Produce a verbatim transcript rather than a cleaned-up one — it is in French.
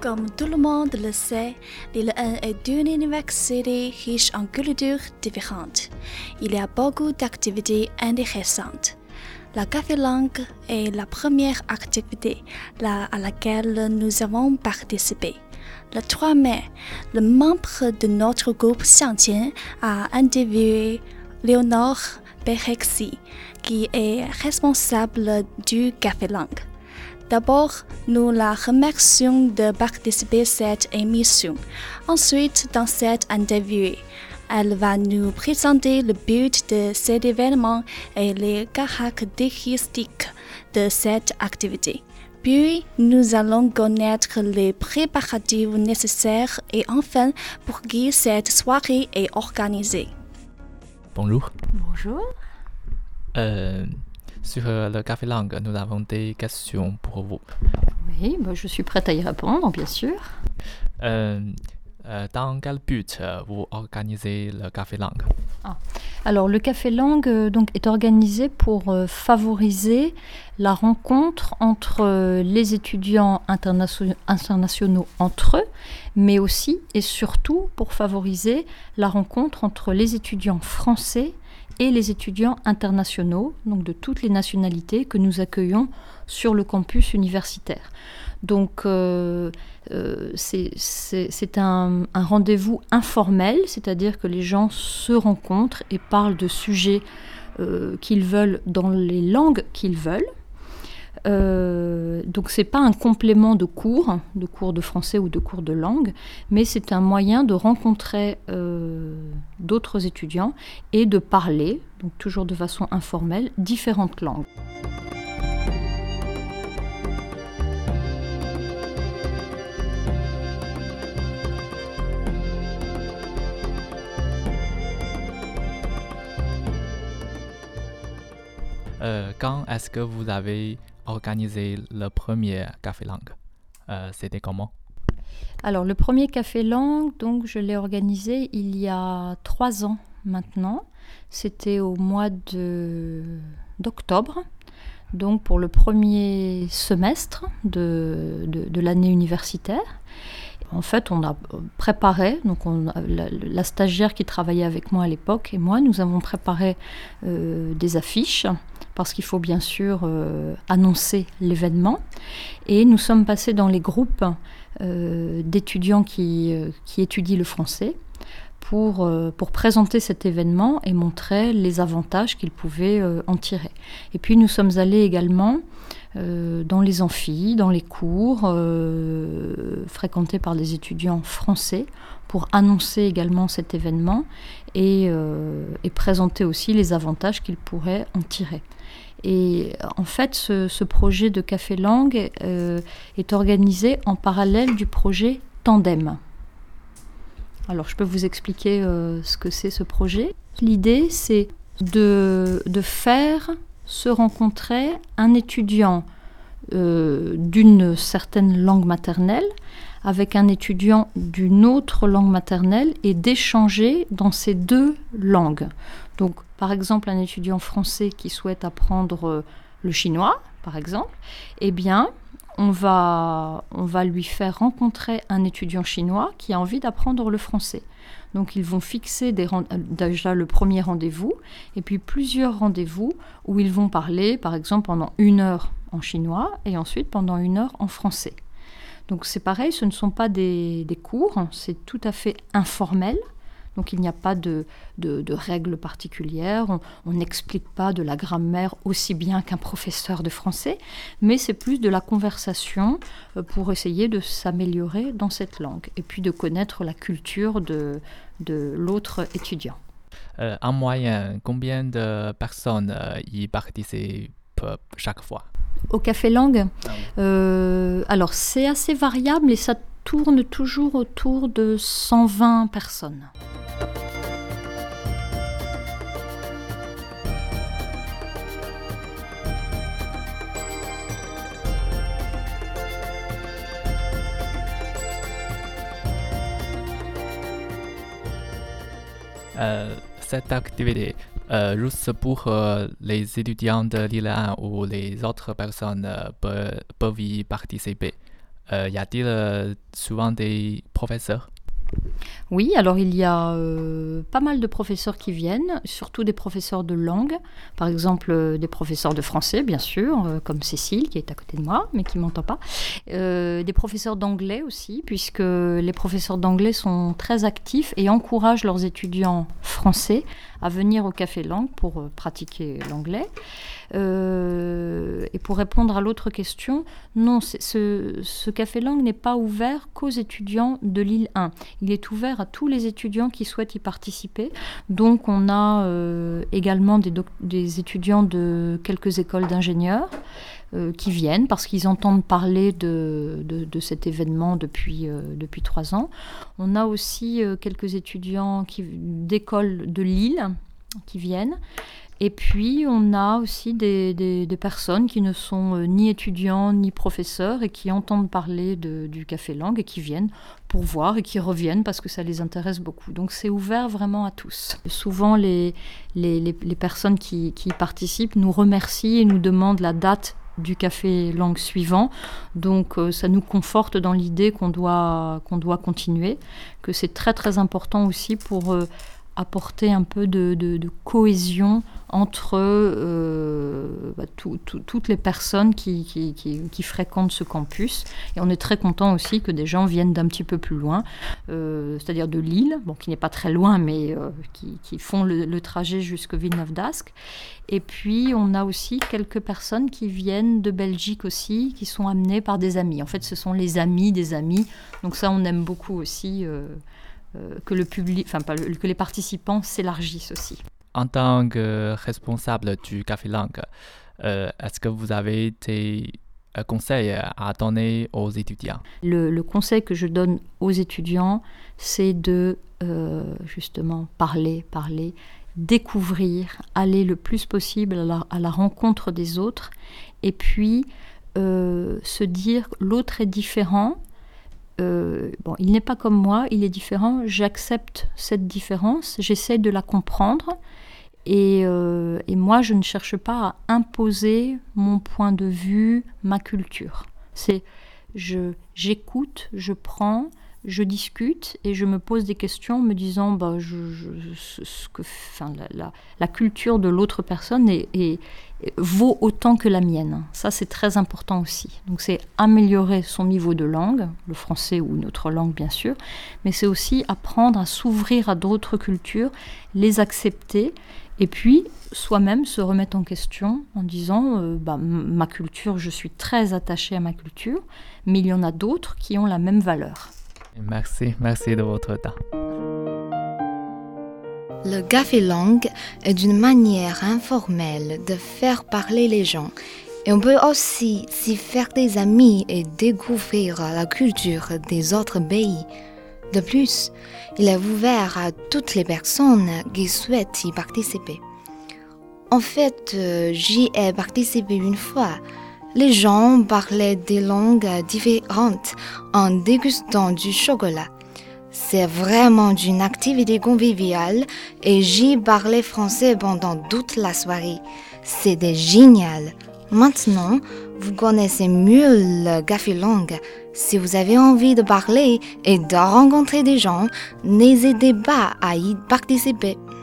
Comme tout le monde le sait, l'île un est une université riche en cultures différentes. Il y a beaucoup d'activités intéressantes. La café langue est la première activité là à laquelle nous avons participé. Le trois mai, le membre de notre groupe Xiangqian a interviewé Léonore Berexi, qui est responsable du café langue. D'abord, nous la remercions de participer à cette émission. Ensuite, dans cette interview, elle va nous présenter le but de cet événement et les caractéristiques de cette activité. Puis, nous allons connaître les préparatifs nécessaires et enfin, pour qui cette soirée est organisée. Bonjour. Bonjour. Euh, sur le café langue, nous avons des questions pour vous. Oui, bah, je suis prête à y répondre, bien sûr. Euh, euh, dans quel but euh, vous organisez le café langue? Ah. Alors, le café langue euh, donc, est organisé pour euh, favoriser la rencontre entre euh, les étudiants internation- internationaux entre eux, mais aussi et surtout pour favoriser la rencontre entre les étudiants français et les étudiants internationaux, donc de toutes les nationalités que nous accueillons sur le campus universitaire. Donc euh, euh, c'est, c'est, c'est un, un rendez-vous informel, c'est-à-dire que les gens se rencontrent et parlent de sujets euh, qu'ils veulent dans les langues qu'ils veulent. Euh, donc c'est pas un complément de cours, de cours de français ou de cours de langue, mais c'est un moyen de rencontrer euh, d'autres étudiants et de parler, donc toujours de façon informelle, différentes langues. Euh, quand est-ce que vous avez organisé le premier café langue? Euh, c'était comment? Alors, le premier café langue, donc, je l'ai organisé il y a trois ans maintenant. C'était au mois de, d'octobre, donc pour le premier semestre de, de, de l'année universitaire. En fait, on a préparé, donc on a, la, la stagiaire qui travaillait avec moi à l'époque et moi, nous avons préparé euh, des affiches parce qu'il faut bien sûr euh, annoncer l'événement. Et nous sommes passés dans les groupes euh, d'étudiants qui, euh, qui étudient le français pour, euh, pour présenter cet événement et montrer les avantages qu'ils pouvaient euh, en tirer. Et puis nous sommes allés également euh, dans les amphis, dans les cours euh, fréquentés par des étudiants français pour annoncer également cet événement et, euh, et présenter aussi les avantages qu'ils pourraient en tirer. Et en fait, ce, ce projet de café langue euh, est organisé en parallèle du projet Tandem. Alors, je peux vous expliquer euh, ce que c'est ce projet. L'idée, c'est de, de faire se rencontrer un étudiant euh, d'une certaine langue maternelle avec un étudiant d'une autre langue maternelle et d'échanger dans ces deux langues. Donc, par exemple, un étudiant français qui souhaite apprendre le chinois, par exemple, eh bien, on va, on va lui faire rencontrer un étudiant chinois qui a envie d'apprendre le français. Donc, ils vont fixer des, déjà le premier rendez-vous et puis plusieurs rendez-vous où ils vont parler, par exemple, pendant une heure en chinois et ensuite pendant une heure en français. Donc, c'est pareil, ce ne sont pas des, des cours, c'est tout à fait informel. Donc il n'y a pas de, de, de règles particulières, on n'explique pas de la grammaire aussi bien qu'un professeur de français, mais c'est plus de la conversation pour essayer de s'améliorer dans cette langue et puis de connaître la culture de, de l'autre étudiant. Euh, en moyenne, combien de personnes euh, y participent chaque fois? Au café langue, euh, alors c'est assez variable et ça tourne toujours autour de cent vingt personnes. Euh, cette activité, euh, juste pour euh, les étudiants de l'I L un ou les autres personnes euh, pe- peuvent y participer. Euh, y a-t-il euh, souvent des professeurs? Oui, alors il y a euh, pas mal de professeurs qui viennent, surtout des professeurs de langue, par exemple euh, des professeurs de français, bien sûr, euh, comme Cécile qui est à côté de moi, mais qui ne m'entend pas, euh, des professeurs d'anglais aussi, puisque les professeurs d'anglais sont très actifs et encouragent leurs étudiants français à venir au Café Langue pour euh, pratiquer l'anglais. Euh, et pour répondre à l'autre question, non, ce, ce Café Langue n'est pas ouvert qu'aux étudiants de Lille un. Il est ouvert à tous les étudiants qui souhaitent y participer. Donc on a euh, également des, doc- des étudiants de quelques écoles d'ingénieurs euh, qui viennent parce qu'ils entendent parler de, de, de cet événement depuis, euh, depuis trois ans. On a aussi euh, quelques étudiants qui, d'écoles de Lille qui viennent. Et puis, on a aussi des, des, des personnes qui ne sont euh, ni étudiants ni professeurs et qui entendent parler de, du Café Langue et qui viennent pour voir et qui reviennent parce que ça les intéresse beaucoup. Donc, c'est ouvert vraiment à tous. Souvent, les, les, les, les personnes qui, qui y participent nous remercient et nous demandent la date du Café Langue suivant. Donc, euh, ça nous conforte dans l'idée qu'on doit, qu'on doit continuer, que c'est très, très important aussi pour... Euh, apporter un peu de, de, de cohésion entre euh, bah, tout, tout, toutes les personnes qui, qui, qui, qui fréquentent ce campus. Et on est très content aussi que des gens viennent d'un petit peu plus loin, euh, c'est-à-dire de Lille, bon, qui n'est pas très loin, mais euh, qui, qui font le, le trajet jusqu'à Villeneuve-d'Ascq. Et puis, on a aussi quelques personnes qui viennent de Belgique aussi, qui sont amenées par des amis. En fait, ce sont les amis des amis. Donc ça, on aime beaucoup aussi... Euh, Euh, que le public, enfin pas le, que les participants s'élargissent aussi. En tant que responsable du Café Langue, euh, est-ce que vous avez des euh, conseils à donner aux étudiants? Le, le conseil que je donne aux étudiants, c'est de euh, justement parler, parler, découvrir, aller le plus possible à la, à la rencontre des autres, et puis euh, se dire l'autre est différent. Euh, bon, il n'est pas comme moi, il est différent, j'accepte cette différence, j'essaie de la comprendre et, euh, et moi je ne cherche pas à imposer mon point de vue, ma culture. C'est, je, j'écoute, je prends, je discute et je me pose des questions me disant bah, je, je, ce que, enfin, la, la, la culture de l'autre personne est, est, vaut autant que la mienne. Ça, c'est très important aussi. Donc, c'est améliorer son niveau de langue, le français ou une autre langue, bien sûr, mais c'est aussi apprendre à s'ouvrir à d'autres cultures, les accepter, et puis soi-même se remettre en question en disant euh, bah, ma culture, je suis très attachée à ma culture, mais il y en a d'autres qui ont la même valeur. Merci, merci de votre temps. Le Café Langue est une manière informelle de faire parler les gens. Et on peut aussi s'y faire des amis et découvrir la culture des autres pays. De plus, il est ouvert à toutes les personnes qui souhaitent y participer. En fait, euh, j'y ai participé une fois. Les gens parlaient des langues différentes en dégustant du chocolat. C'est vraiment une activité conviviale et j'y parlais français pendant toute la soirée. C'était génial. Maintenant, vous connaissez mieux le Café Langue. Si vous avez envie de parler et de rencontrer des gens, n'hésitez pas à y participer.